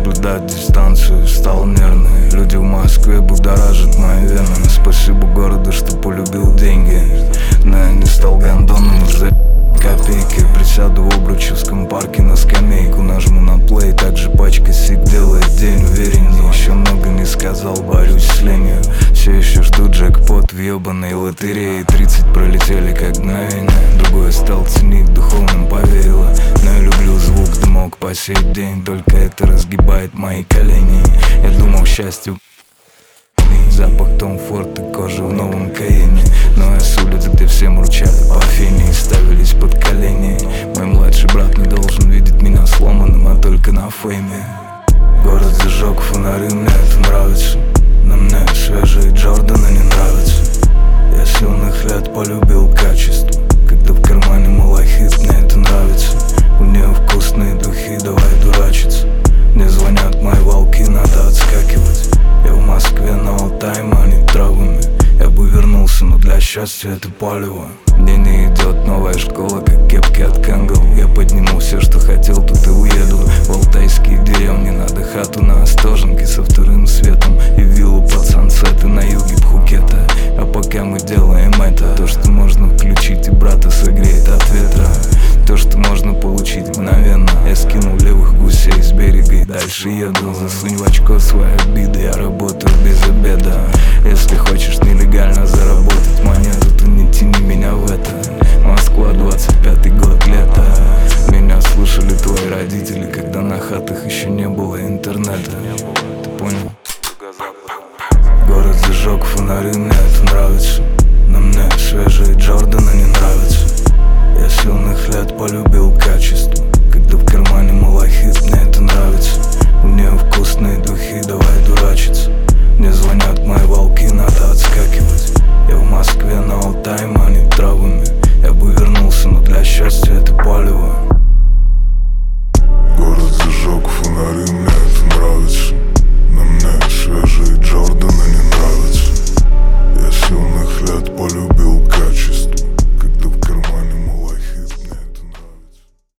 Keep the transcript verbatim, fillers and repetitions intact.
соблюдать дистанцию, стал нервный. Люди в Москве будоражат мои вены. Спасибо городу, что полюбил деньги, но я не стал гондоном из-за копейки. Присяду в Обручевском парке на скамейку, нажму на плей, также пачка сик делает день увереннее. Еще много не сказал, борюсь с ленью. Все еще жду джекпот в ебаной лотерее. Тридцать пролетели как мгновение, другое стал ценить, духовным повеяло. Но я люблю звук, дымок по сей день, только это разгибает мои колени. Я думал, счастью запах Том Форд и кожи в новом Каене. Но я с улиц, где все мурчали по фене и ставились под колени. Мой младший брат не должен видеть меня сломанным, а только на фейме. Город зажег фонари, мне это нравится, но мне свежие Джорданы не нравятся. Я с юных лет полюбил качество, когда в кармане малахит, мне это нравится. У нее вкусные духи, давай дурачиться. Мне звонят мои волки, надо отскакивать. Я в Москве на Алтае манит травами. Я бы вернулся, но для счастья это палево. Мне не идет новая школа, как кепки от Кэнгл. Я подниму все, что хотел, тут и уеду в алтайские деревни. Надо хату на Остоженке со вторым светом и виллу под сансеты на юге Пхукета. А пока мы делаем это, то, что можно включить и брата согреет от ветра. То, что можно получить мгновенно. Я скинул левых гусей с берега и дальше еду. Засунь в очко свои обиды, я работаю без обеда. Если хочешь нелегально заработать монету, то не тяни меня в это. Москва, двадцать пятый год, лето. Меня слушали твои родители, когда на хатах еще не было интернета. Ты понял? Город зажег фонари, мне это нравится, но мне свежие Джорданы не нравятся. Я с юных лет полюбил качество,